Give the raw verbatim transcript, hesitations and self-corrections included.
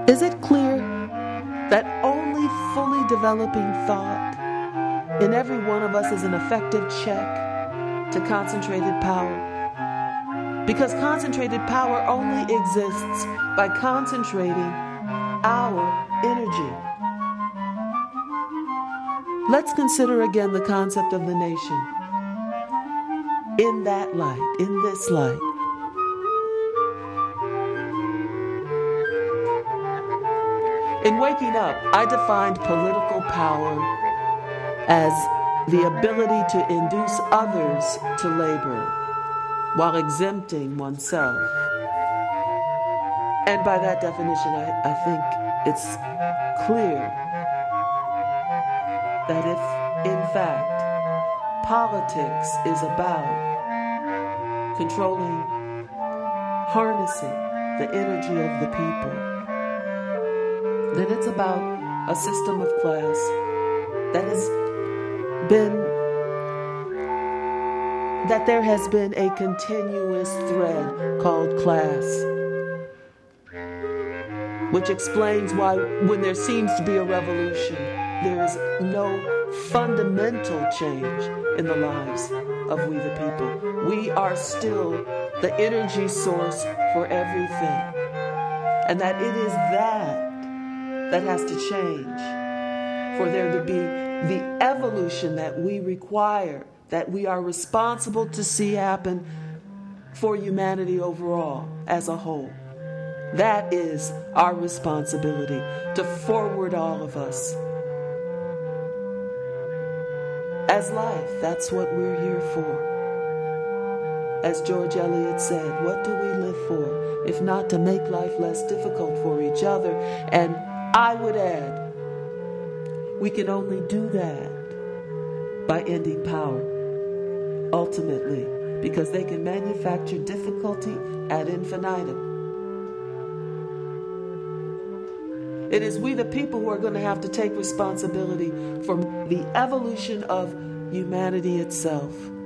Is it clear that only fully developing thought in every one of us is an effective check to concentrated power? Because concentrated power only exists by concentrating our energy. Let's consider again the concept of the nation. In that light, in this light. In Waking Up, I defined political power as the ability to induce others to labor while exempting oneself. And by that definition, I, I think it's clear that if, in fact, politics is about controlling, harnessing the energy of the people, then it's about a system of class that has been, that there has been a continuous thread called class, which explains why when there seems to be a revolution, there is no fundamental change in the lives of we the people. We are still the energy source for everything. And that it is that that has to change for there to be the evolution that we require, that we are responsible to see happen for humanity overall as a whole. That is our responsibility, to forward all of us. As life, that's what we're here for. As George Eliot said, what do we live for if not to make life less difficult for each other? And I would add, we can only do that by ending power, ultimately, because they can manufacture difficulty ad infinitum. It is we the people who are going to have to take responsibility for the evolution of humanity itself.